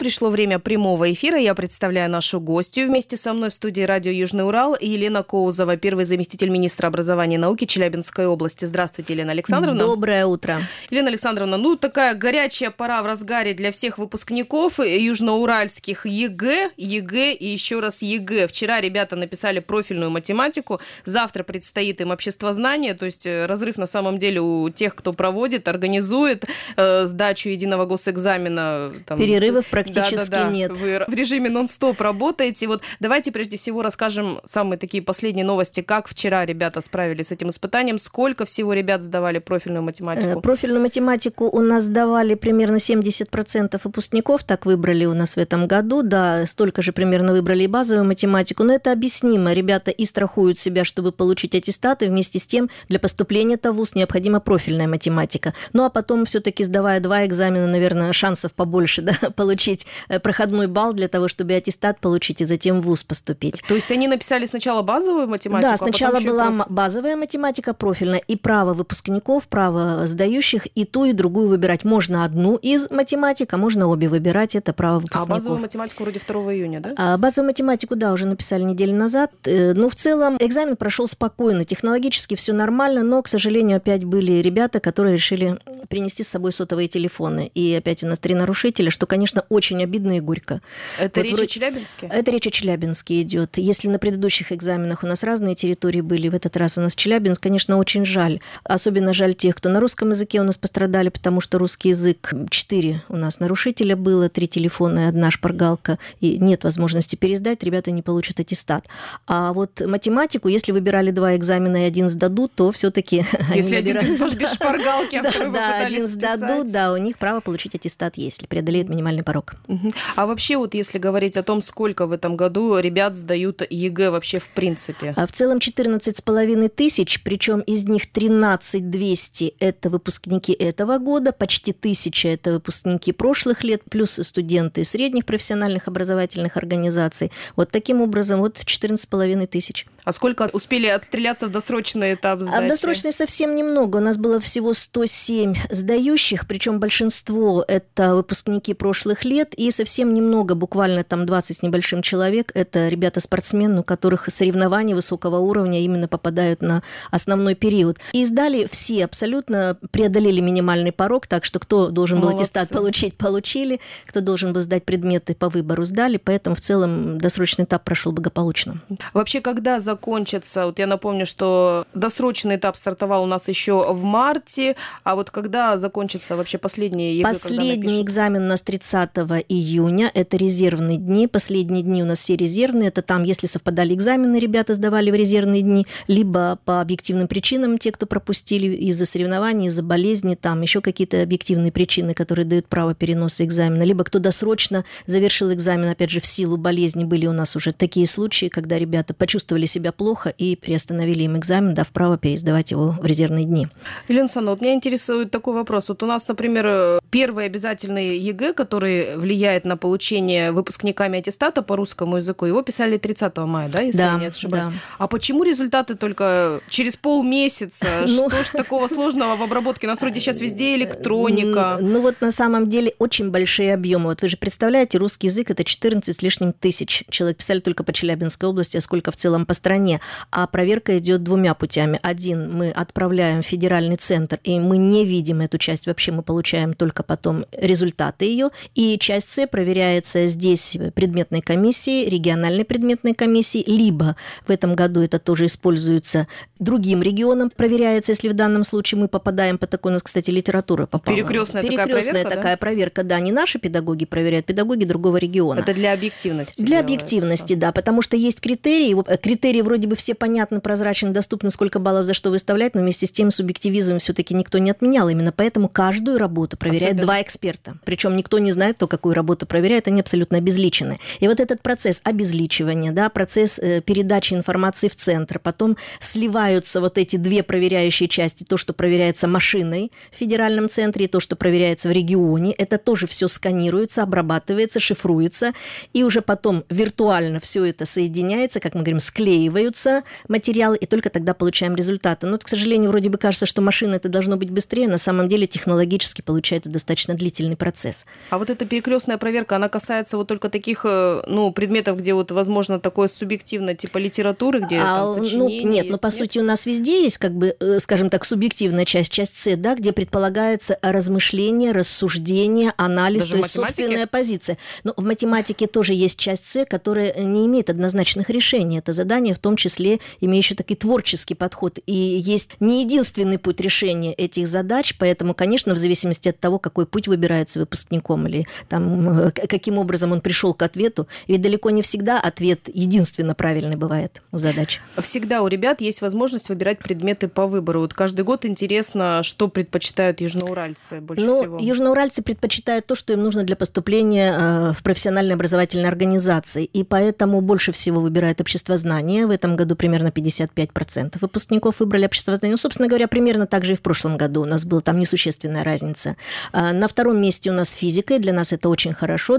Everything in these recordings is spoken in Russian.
Пришло время прямого эфира. Я представляю нашу гостью. Вместе со мной в студии радио «Южный Урал» Елена Коузова, первый заместитель министра образования и науки Челябинской области. Здравствуйте, Елена Александровна. Доброе утро. Елена Александровна, такая горячая пора в разгаре для всех выпускников южноуральских ЕГЭ и еще раз ЕГЭ. Вчера ребята написали профильную математику, завтра предстоит им обществознание, то есть разрыв на самом деле у тех, кто проводит, организует сдачу единого госэкзамена. Перерывов практически нет. Вы в режиме нон-стоп работаете. Давайте прежде всего расскажем самые такие последние новости, как вчера ребята справились с этим испытанием, сколько всего ребят сдавали профильную математику? Профильную математику у нас сдавали примерно 70% выпускников, так выбрали у нас в этом году, да, столько же примерно выбрали и базовую математику, но это объяснимо. Ребята и страхуют себя, чтобы получить аттестаты, вместе с тем для поступления-то в вуз необходима профильная математика. Ну а потом все-таки сдавая 2 экзамена, наверное, шансов побольше, да, получить проходной балл для того, чтобы аттестат получить и затем в вуз поступить. То есть они написали сначала базовую математику? Да, сначала была базовая математика, профильная, и право выпускников, право сдающих, и ту, и другую выбирать. Можно одну из математик, а можно обе выбирать, это право выпускников. А базовую математику вроде 2 июня, да? Базовую математику, да, уже написали неделю назад. Ну, в целом, экзамен прошел спокойно, технологически все нормально, но, к сожалению, опять были ребята, которые решили принести с собой сотовые телефоны. И опять у нас 3 нарушителя, что, конечно, очень обидно и горько. Это речь о Челябинске? Это речь о Челябинске идет. Если на предыдущих экзаменах у нас разные территории были, в этот раз у нас Челябинск, конечно, очень жаль. Особенно жаль тех, кто на русском языке у нас пострадали, потому что русский язык 4 у нас нарушителя было, 3 телефона и 1 шпаргалка, и нет возможности пересдать, ребята не получат аттестат. А вот математику, если выбирали 2 экзамена и 1 сдадут, то все-таки если один без шпаргалки, а второй да, 1 сдадут, да, у них право получить аттестат есть, если преодолеют минимальный порог. А вообще, если говорить о том, сколько в этом году ребят сдают ЕГЭ вообще в принципе? В целом 14,5 тысяч, причем из них 13 200 – это выпускники этого года, почти 1000 – это выпускники прошлых лет, плюс студенты средних профессиональных образовательных организаций. Вот таким образом, 14,5 тысяч. А сколько успели отстреляться в досрочный этап сдачи? В досрочный совсем немного. У нас было всего 107 сдающих, причем большинство – это выпускники прошлых лет, и совсем немного, буквально там 20 с небольшим человек, это ребята-спортсмены, у которых соревнования высокого уровня именно попадают на основной период. И сдали все, абсолютно преодолели минимальный порог, так что кто должен был аттестат получить, получили, кто должен был сдать предметы по выбору, сдали, поэтому в целом досрочный этап прошел благополучно. Вообще, когда закончится, я напомню, что досрочный этап стартовал у нас еще в марте, а когда закончится вообще последний ЕГЭ? Последний экзамен у нас 30 июня, это резервные дни, последние дни у нас все резервные, это там, если совпадали экзамены, ребята сдавали в резервные дни, либо по объективным причинам, те, кто пропустили из-за соревнований, из-за болезни, там еще какие-то объективные причины, которые дают право переноса экзамена, либо кто досрочно завершил экзамен, опять же, в силу болезни, были у нас уже такие случаи, когда ребята почувствовали себя плохо и приостановили им экзамен, дав право пересдавать его в резервные дни. Елена Александровна, меня интересует такой вопрос. У нас, например, первый обязательный ЕГЭ, который влияет на получение выпускниками аттестата по русскому языку, его писали 30 мая, да, если я не ошибаюсь? Да. А почему результаты только через полмесяца? Что ж такого сложного в обработке? У нас вроде сейчас везде электроника. На самом деле очень большие объемы. Вы же представляете, русский язык – это 14 с лишним тысяч. Человек писали только по Челябинской области, а сколько в целом по стране. А проверка идет 2 путями. Один, мы отправляем в федеральный центр, и мы не видим эту часть. Вообще мы получаем только потом результаты ее. И часть С проверяется здесь предметной комиссией, региональной предметной комиссией, либо в этом году это тоже используется другим регионом, проверяется, если в данном случае мы попадаем по такой, у нас, кстати, литература попала. Перекрестная такая проверка, да, не наши педагоги проверяют, педагоги другого региона. Это для объективности. Для объективности, да, потому что есть критерии. Критерии вроде бы все понятны, прозрачны, доступны, сколько баллов за что выставлять, но вместе с тем субъективизм все-таки никто не отменял. Именно поэтому каждую работу проверяет 2 эксперта. Причем никто не знает, кто какую работу проверяет, они абсолютно обезличены. И этот процесс обезличивания, да, процесс передачи информации в центр, потом сливаются эти 2 проверяющие части, то, что проверяется машиной в федеральном центре, и то, что проверяется в регионе, это тоже все сканируется, обрабатывается, шифруется, и уже потом виртуально все это соединяется, как мы говорим, склеиваются материалы, и только тогда получаем результаты. Но, к сожалению, вроде бы кажется, что машина это должно быть быстрее, на самом деле технологически получается достаточно длительный процесс. А эта перекрестная перекрестная проверка, она касается вот только таких, предметов, где вот возможно такое субъективно, типа литературы, где там сочинения нет, есть, по сути у нас везде есть, как бы, скажем так, субъективная часть С, да, где предполагается размышление, рассуждение, анализ, даже то есть собственная позиция. Но в математике тоже есть часть С, которая не имеет однозначных решений. Это задание, в том числе, имеющее такой творческий подход. И есть не единственный путь решения этих задач, поэтому, конечно, в зависимости от того, какой путь выбирается выпускником или там, каким образом он пришел к ответу, ведь далеко не всегда ответ единственно правильный бывает у задач. Всегда у ребят есть возможность выбирать предметы по выбору. Вот каждый год интересно, что предпочитают южноуральцы больше всего. Южноуральцы предпочитают то, что им нужно для поступления в профессиональной образовательной организации, и поэтому больше всего выбирают обществознание. В этом году примерно 55% выпускников выбрали обществознание. Собственно говоря, примерно так же и в прошлом году. У нас была там несущественная разница. На втором месте у нас физика, и для нас это очень хорошо,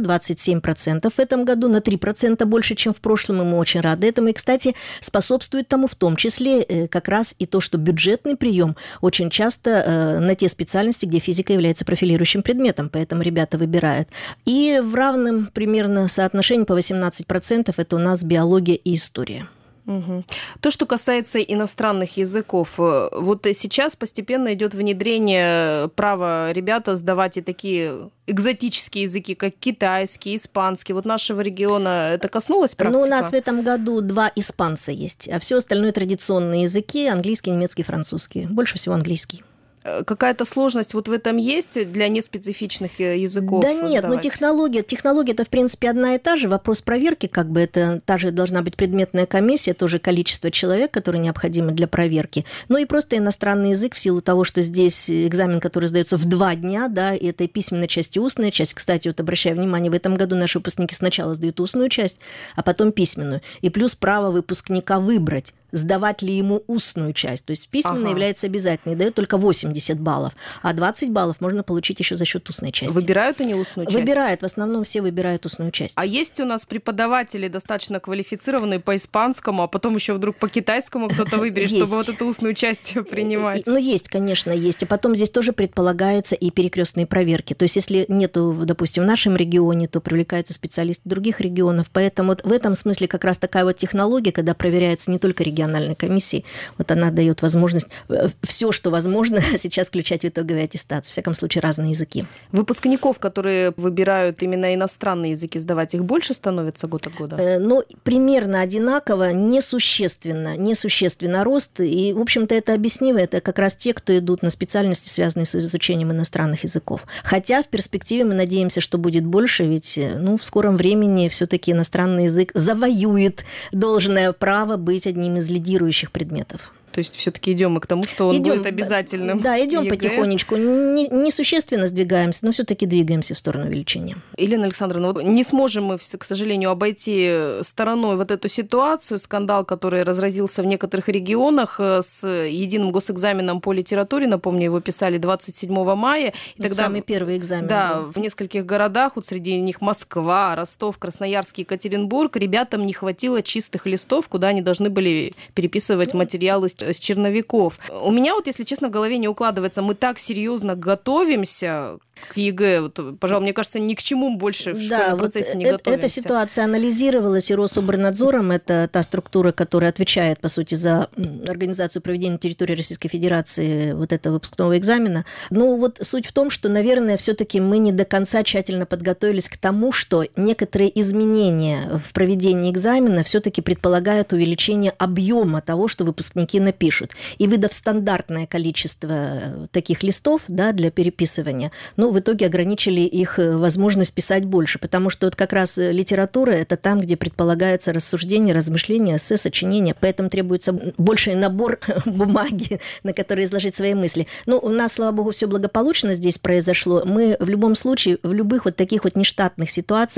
27% в этом году, на 3% больше, чем в прошлом, и мы очень рады этому. И, кстати, способствует тому в том числе как раз и то, что бюджетный прием очень часто на те специальности, где физика является профилирующим предметом, поэтому ребята выбирают. И в равном примерно соотношении по 18% это у нас биология и история. Угу. То, что касается иностранных языков, вот сейчас постепенно идет внедрение права ребята сдавать и такие экзотические языки, как китайский, испанский. Вот нашего региона это коснулось практика? У нас в этом году 2 испанца есть, а все остальное традиционные языки: английский, немецкий, французский. Больше всего английский. Какая-то сложность вот в этом есть для неспецифичных языков? Да нет, технология-то, в принципе, одна и та же. Вопрос проверки, как бы, это та же должна быть предметная комиссия, тоже количество человек, которые необходимы для проверки. Ну и просто иностранный язык в силу того, что здесь экзамен, который сдается в 2 дня, да, и это и письменная часть, и устная часть. Кстати, вот обращаю внимание, в этом году наши выпускники сначала сдают устную часть, а потом письменную. И плюс право выпускника выбрать, сдавать ли ему устную часть. То есть письменная является обязательной, дает только 80 баллов, а 20 баллов можно получить еще за счет устной части. Выбирают они устную часть? Выбирают, в основном все выбирают устную часть. А есть у нас преподаватели достаточно квалифицированные по испанскому, а потом еще вдруг по китайскому кто-то выберет, чтобы вот эту устную часть принимать? Ну, есть, конечно, есть. И потом здесь тоже предполагается и перекрестные проверки. То есть если нету, допустим, в нашем регионе, то привлекаются специалисты других регионов. Поэтому вот в этом смысле как раз такая вот технология, когда проверяется не только региональной комиссии, вот она дает возможность все, что возможно, сейчас включать в итоговый аттестат. В всяком случае, разные языки. Выпускников, которые выбирают именно иностранные языки сдавать, их больше становится год от года? Ну, примерно одинаково, несущественно рост. И, в общем-то, это объяснимо. Это как раз те, кто идут на специальности, связанные с изучением иностранных языков. Хотя в перспективе мы надеемся, что будет больше, ведь в скором времени все-таки иностранный язык завоюет должное право быть одним из лидирующих предметов. То есть все-таки идем мы к тому, что он будет обязательным. Да, идем потихонечку. Несущественно сдвигаемся, но все-таки двигаемся в сторону увеличения. Елена Александровна, не сможем мы, к сожалению, обойти стороной вот эту ситуацию, скандал, который разразился в некоторых регионах с единым госэкзаменом по литературе. Напомню, его писали 27 мая. И тогда, самый первый экзамен. Да, в нескольких городах, вот среди них Москва, Ростов, Красноярск, Екатеринбург, ребятам не хватило чистых листов, куда они должны были переписывать материалы с черновиков. У меня вот, если честно, в голове не укладывается. Мы так серьезно готовимся к ЕГЭ. Вот, пожалуй, мне кажется, ни к чему больше в школьном процессе не готовимся. Эта ситуация анализировалась, и Рособорнадзором, это та структура, которая отвечает, по сути, за организацию проведения на территории Российской Федерации вот этого выпускного экзамена. Ну, вот суть в том, что, наверное, все-таки мы не до конца тщательно подготовились к тому, что некоторые изменения в проведении экзамена все-таки предполагают увеличение объема того, что выпускники напишут. И выдав стандартное количество таких листов, да, для переписывания, в итоге ограничили их возможность писать больше, потому что вот как раз литература – это там, где предполагается рассуждение, размышление, эссе, сочинение, поэтому требуется больший набор бумаги, на которой изложить свои мысли. У нас, слава богу, все благополучно здесь произошло. Мы в любом случае, в любых вот таких вот нештатных ситуациях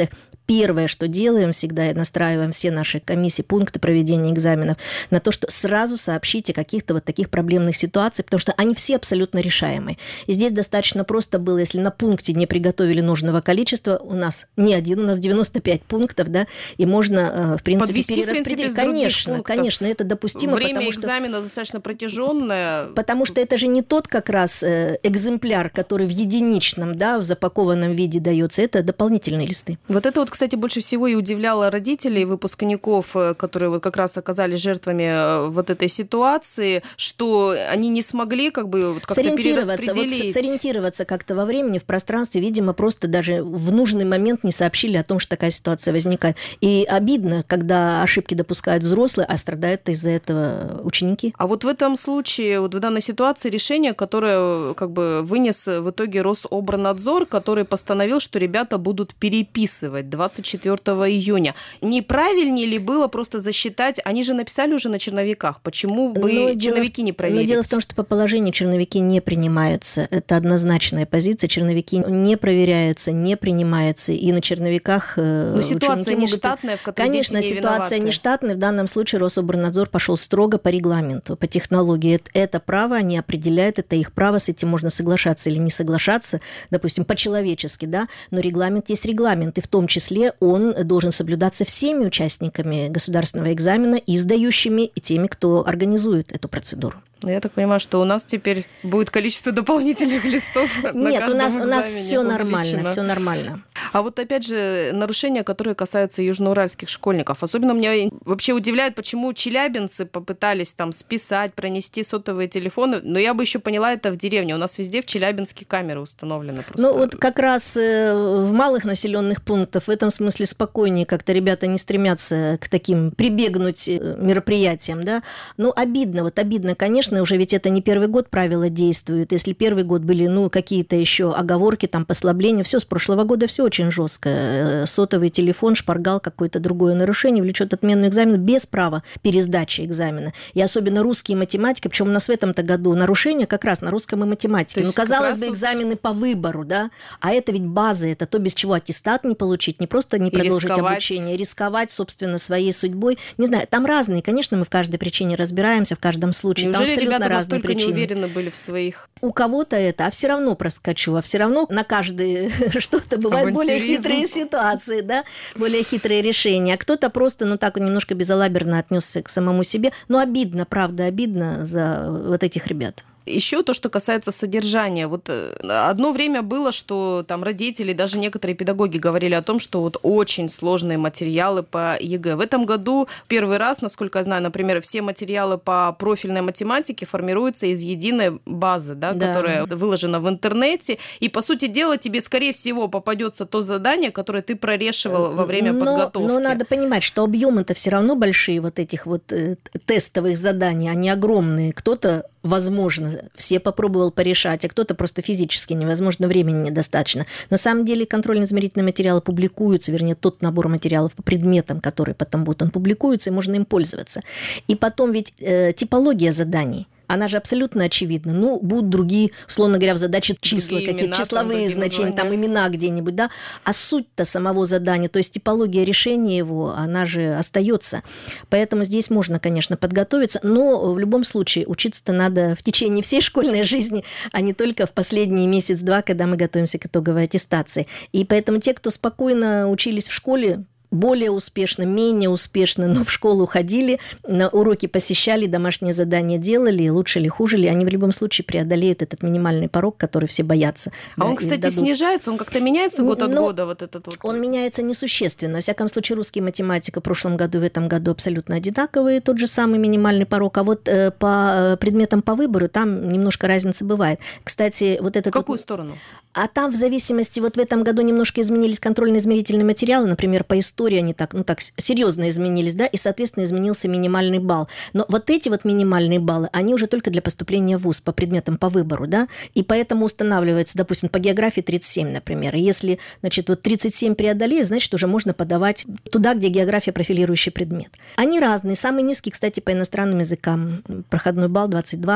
первое, что делаем всегда, настраиваем все наши комиссии, пункты проведения экзаменов на то, что сразу сообщите о каких-то вот таких проблемных ситуациях, потому что они все абсолютно решаемы. И здесь достаточно просто было, если на пункте не приготовили нужного количества, у нас не один, у нас 95 пунктов, да, и можно, в принципе, подвести, перераспределить. Конечно, это допустимо. Время экзамена достаточно протяженное. Потому что это же не тот как раз экземпляр, который в единичном, да, в запакованном виде дается, это дополнительные листы. Вот это вот, кстати, больше всего и удивляло родителей и выпускников, которые вот как раз оказались жертвами вот этой ситуации, что они не смогли как бы вот как-то перераспределить. Сориентироваться как-то во времени, в пространстве, видимо, просто даже в нужный момент не сообщили о том, что такая ситуация возникает. И обидно, когда ошибки допускают взрослые, а страдают из-за этого ученики. А вот в этом случае, вот в данной ситуации решение, которое как бы вынес в итоге Рособорнадзор, который постановил, что ребята будут переписывать 24 июня. Неправильнее ли было просто засчитать? Они же написали уже на черновиках. Почему бы черновики не проверить? Но дело в том, что по положению черновики не принимаются. Это однозначная позиция. Черновики не проверяются, не принимаются. И на черновиках но ситуация нештатная, в которой конечно, дети не ситуация виноваты. нештатная. В данном случае Рособорнадзор пошел строго по регламенту, по технологии. Это право они определяют, это их право, с этим можно соглашаться или не соглашаться, допустим, по-человечески, да, но регламент есть регламент, и в том числе он должен соблюдаться всеми участниками государственного экзамена, и сдающими, и теми, кто организует эту процедуру. Я так понимаю, что у нас теперь будет количество дополнительных листов на каждом экзамене. Нет, у нас все нормально. А вот опять же нарушения, которые касаются южноуральских школьников. Особенно меня вообще удивляет, почему челябинцы попытались там списать, пронести сотовые телефоны. Но я бы еще поняла это в деревне. У нас везде в Челябинске камеры установлены. Просто. Ну вот как раз в малых населенных пунктах в этом смысле спокойнее как-то ребята не стремятся к таким прибегнуть мероприятиям, да. Ну обидно, конечно, уже ведь это не первый год правила действуют. Если первый год были, какие-то еще оговорки, там, послабления, все с прошлого года все очень жестко. Сотовый телефон, шпаргал, какое-то другое нарушение влечет отмену экзамена без права пересдачи экзамена. И особенно русский и математика, причем у нас в этом-то году нарушение как раз на русском и математике. Казалось бы, экзамены по выбору, да, а это ведь база, это то, без чего аттестат не получить, не просто не продолжить обучение, рисковать, собственно, своей судьбой. Не знаю, там разные, конечно, мы в каждой причине разбираемся, в каждом случае. Неужели там ребята разные настолько причины. Не уверены были в своих... У кого-то это, а все равно проскочу, а все равно на каждое что-то бывают более хитрые ситуации, да, более хитрые решения. А кто-то просто, так немножко безалаберно отнесся к самому себе. Но обидно, правда, обидно за вот этих ребят. Еще то, что касается содержания. Вот одно время было, что там родители, даже некоторые педагоги говорили о том, что вот очень сложные материалы по ЕГЭ. В этом году первый раз, насколько я знаю, например, все материалы по профильной математике формируются из единой базы, да. Которая выложена в интернете. И, по сути дела, тебе, скорее всего, попадется то задание, которое ты прорешивал во время подготовки. Но надо понимать, что объемы-то все равно большие вот этих вот тестовых заданий, они огромные. Кто-то, возможно, все попробовал порешать, а кто-то просто физически невозможно, времени недостаточно. На самом деле контрольно-измерительные материалы публикуются, вернее, тот набор материалов по предметам, который потом будет, он публикуется, и можно им пользоваться. И потом ведь типология заданий, она же абсолютно очевидна. Будут другие, условно говоря, в задаче числа, какие-то числовые значения, там имена где-нибудь, да. А суть-то самого задания, то есть типология решения его, она же остается. Поэтому здесь можно, конечно, подготовиться, но в любом случае учиться-то надо в течение всей школьной жизни, а не только в последний месяц-два, когда мы готовимся к итоговой аттестации. И поэтому те, кто спокойно учились в школе, более успешно, менее успешно, но в школу ходили, на уроки посещали, домашние задания делали, лучше или хуже ли, они в любом случае преодолеют этот минимальный порог, который все боятся. А он, кстати, снижается, он как-то меняется год от года? Вот этот вот. Он меняется несущественно. Во всяком случае, русский и математика в прошлом году и в этом году абсолютно одинаковые, тот же самый минимальный порог. А вот по предметам по выбору там немножко разница бывает. Кстати, вот этот... В какую сторону? А там в зависимости, вот в этом году немножко изменились контрольно-измерительные материалы, например, по истории они так серьезно изменились, да, и, соответственно, изменился минимальный балл. Но вот эти вот минимальные баллы, они уже только для поступления в вуз по предметам по выбору, да, и поэтому устанавливается, допустим, по географии 37, например. И если, значит, вот 37 преодолеет, значит, уже можно подавать туда, где география профилирующий предмет. Они разные. Самый низкий, кстати, по иностранным языкам проходной балл 22.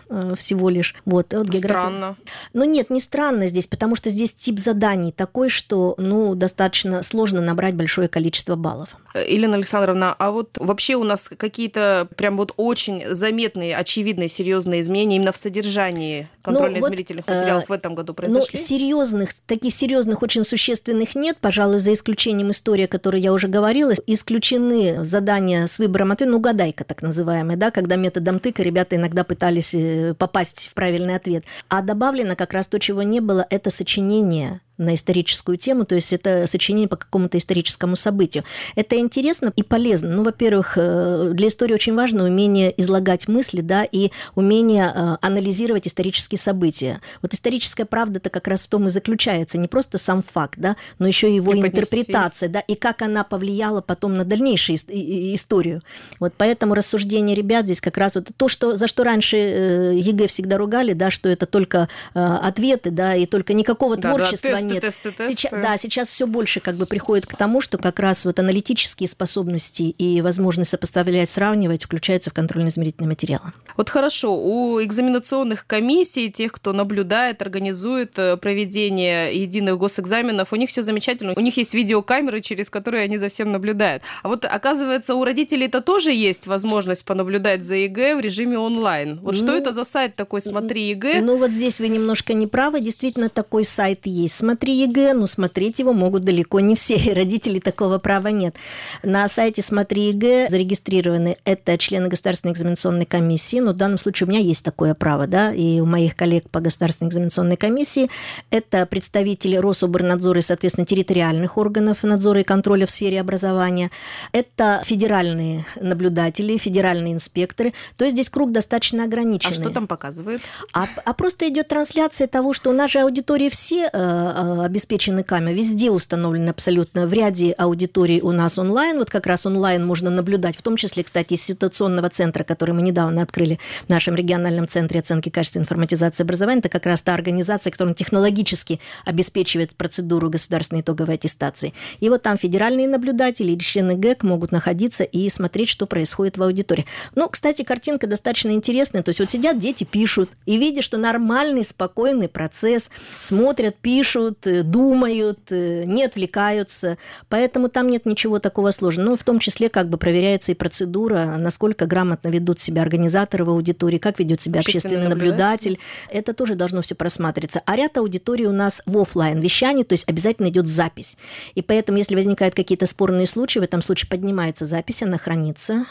всего лишь. Вот Странно. Но нет, не странно здесь, потому что здесь тип заданий такой, что достаточно сложно набрать большое количество баллов. Елена Александровна, а вот вообще у нас какие-то прям вот очень заметные, очевидные, серьезные изменения именно в содержании контрольно-измерительных материалов в этом году произошли? Таких серьезных, очень существенных нет, пожалуй, за исключением истории, о которой я уже говорила. Исключены задания с выбором ответа, угадайка так называемая, да, когда методом тыка ребята иногда пытались попасть в правильный ответ. А добавлено как раз то, чего не было, это сочинение на историческую тему, то есть это сочинение по какому-то историческому событию. Это интересно и полезно. Во-первых, для истории очень важно умение излагать мысли, да, и умение анализировать исторические события. Вот историческая правда-то как раз в том и заключается, не просто сам факт, да, но еще и его интерпретация, да, и как она повлияла потом на дальнейшую историю. Вот поэтому рассуждения ребят здесь как раз вот то, за что раньше ЕГЭ всегда ругали, да, что это только ответы, да, и только никакого творчества нет. Тесты. Сейчас все больше приходит к тому, что как раз вот аналитические способности и возможность сопоставлять, сравнивать включаются в контрольно-измерительные материалы. Вот хорошо, у экзаменационных комиссий, тех, кто наблюдает, организует проведение единых госэкзаменов, у них все замечательно, у них есть видеокамеры, через которые они за всем наблюдают. А вот оказывается, у родителей-то тоже есть возможность понаблюдать за ЕГЭ в режиме онлайн. Вот что это за сайт такой «Смотри ЕГЭ»? Вот здесь вы немножко не правы, действительно такой сайт есть. «Смотри ЕГЭ», но смотреть его могут далеко не все, и родителей такого права нет. На сайте «Смотри ЕГЭ» зарегистрированы это члены Государственной экзаменационной комиссии, но в данном случае у меня есть такое право, да, и у моих коллег по Государственной экзаменационной комиссии это представители Рособорнадзора и, соответственно, территориальных органов надзора и контроля в сфере образования, это федеральные наблюдатели, федеральные инспекторы, то есть здесь круг достаточно ограниченный. А что там показывают? А просто идет трансляция того, что у нас же аудитории все обеспечены камерами, везде установлены абсолютно. В ряде аудиторий у нас онлайн, вот как раз онлайн можно наблюдать, в том числе, кстати, из ситуационного центра, который мы недавно открыли в нашем региональном центре оценки качества информатизации образования. Это как раз та организация, которая технологически обеспечивает процедуру государственной итоговой аттестации. И вот там федеральные наблюдатели или члены ГЭК могут находиться и смотреть, что происходит в аудитории. Кстати, картинка достаточно интересная. То есть вот сидят дети, пишут, и видят, что нормальный, спокойный процесс, смотрят, пишут, думают, не отвлекаются. Поэтому там нет ничего такого сложного. В том числе проверяется и процедура, насколько грамотно ведут себя организаторы в аудитории, как ведет себя общественный наблюдатель. Это тоже должно все просматриваться. А ряд аудиторий у нас в офлайн вещании, то есть обязательно идет запись. И поэтому, если возникают какие-то спорные случаи, в этом случае поднимается запись, она хранится.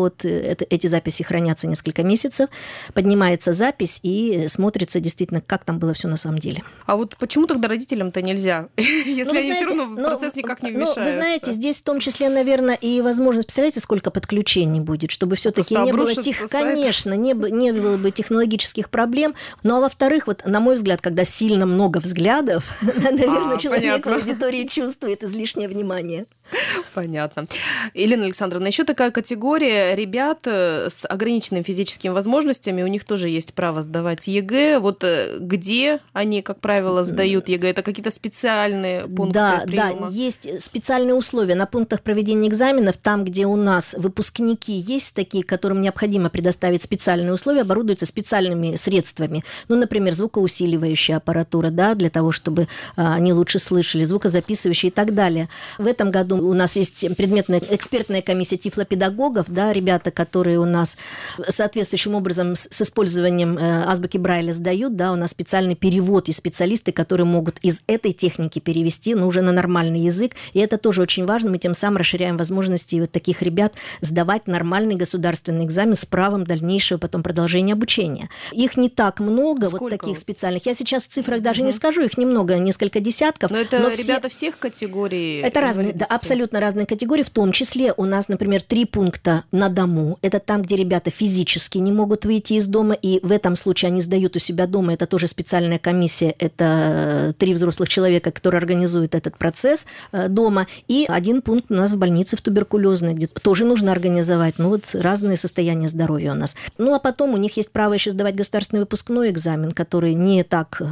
Эти записи хранятся несколько месяцев. Поднимается запись и смотрится действительно, как там было все на самом деле. А вот почему тогда родителям-то нельзя, если они все равно в процесс никак не вмешаются? Вы знаете, здесь в том числе, наверное, и возможность, представляете, сколько подключений будет, чтобы все-таки не было конечно, не было бы технологических проблем. А во-вторых, на мой взгляд, когда сильно много взглядов, наверное, человек в аудитории чувствует излишнее внимание. Понятно. Елена Александровна, еще такая категория ребят с ограниченными физическими возможностями, у них тоже есть право сдавать ЕГЭ. Вот где они, как правило, сдают ЕГЭ? Это какие-то специальные пункты приема? Да, есть специальные условия. На пунктах проведения экзаменов, там, где у нас выпускники есть такие, которым необходимо предоставить специальные условия, оборудуются специальными средствами. Например, звукоусиливающая аппаратура, да, для того, чтобы они лучше слышали, звукозаписывающая и так далее. В этом году у нас есть предметная экспертная комиссия тифлопедагогов, да, ребята, которые у нас соответствующим образом с использованием азбуки Брайля сдают, да, у нас специальный перевод и специалисты, которые могут из этой техники перевести, уже на нормальный язык, и это тоже очень важно, мы тем самым расширяем возможности таких ребят сдавать нормальный государственный экзамен с правом дальнейшего потом продолжения обучения. Их не так много, таких специальных. Я сейчас в цифрах даже не скажу, их немного, несколько десятков. Но это ребята всех категорий? Это разные, да, абсолютно разные категории, в том числе у нас, например, 3 пункта на дому. Это там, где ребята физически не могут выйти из дома, и в этом случае они сдают у себя дома. Это тоже специальная комиссия, это 3 взрослых человека, которые организуют этот процесс дома. И 1 пункт у нас в больнице в туберкулезной, где тоже нужно организовать. Разные состояния здоровья у нас. А потом у них есть право еще сдавать государственный выпускной экзамен, который не так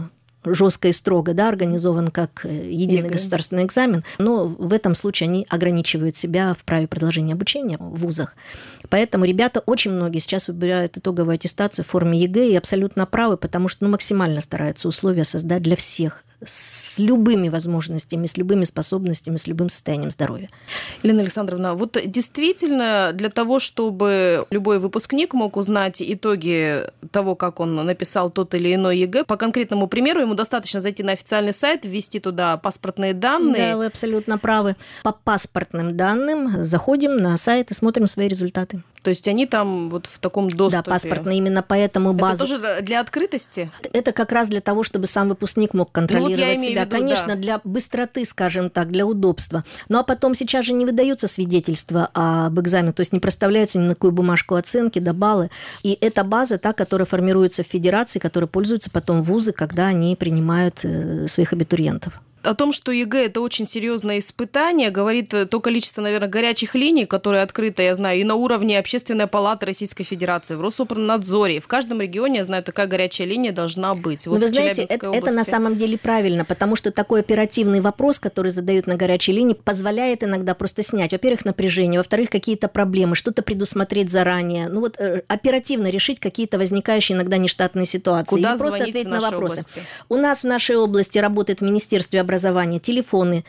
жестко и строго, да, организован как единый государственный экзамен, но в этом случае они ограничивают себя в праве продолжения обучения в вузах. Поэтому ребята, очень многие сейчас выбирают итоговую аттестацию в форме ЕГЭ и абсолютно правы, потому что максимально стараются условия создать для всех с любыми возможностями, с любыми способностями, с любым состоянием здоровья. Елена Александровна, вот действительно для того, чтобы любой выпускник мог узнать итоги того, как он написал тот или иной ЕГЭ, по конкретному примеру, ему достаточно зайти на официальный сайт, ввести туда паспортные данные. Да, вы абсолютно правы. По паспортным данным заходим на сайт и смотрим свои результаты. То есть они там вот в таком доступе. Да, паспортные, именно поэтому базу. Это тоже для открытости? Это как раз для того, чтобы сам выпускник мог контролировать себя. Виду, конечно, да. Для быстроты, скажем так, для удобства. Ну а потом сейчас же не выдаются свидетельства об экзамене, то есть не проставляются ни на какую бумажку оценки, да баллы. И эта база, та, которая формируется в федерации, которой пользуются потом вузы, когда они принимают своих абитуриентов. О том, что ЕГЭ – это очень серьезное испытание, говорит то количество, наверное, горячих линий, которые открыто, я знаю, и на уровне Общественной палаты Российской Федерации, в Рособорнадзоре. В каждом регионе, я знаю, такая горячая линия должна быть. Вот вы знаете, это на самом деле правильно, потому что такой оперативный вопрос, который задают на горячей линии, позволяет иногда просто снять, во-первых, напряжение, во-вторых, какие-то проблемы, что-то предусмотреть заранее, ну вот оперативно решить какие-то возникающие иногда нештатные ситуации. Куда или просто звонить ответить в на нашей вопросы. области? У нас в нашей области работает в Министерстве образования телефоны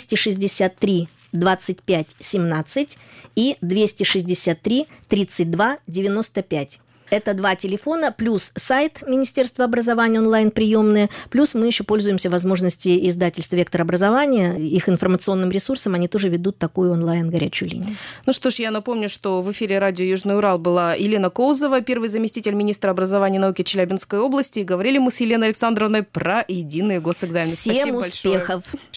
263 25 17 и 263 32 95. Это 2 телефона, плюс сайт Министерства образования, онлайн-приемные, плюс мы еще пользуемся возможностью издательства «Вектор образования». Их информационным ресурсом они тоже ведут такую онлайн-горячую линию. Ну что ж, я напомню, что в эфире радио «Южный Урал» была Елена Коузова, первый заместитель министра образования и науки Челябинской области. И говорили мы с Еленой Александровной про единые госэкзамены. Всем Спасибо успехов! большое.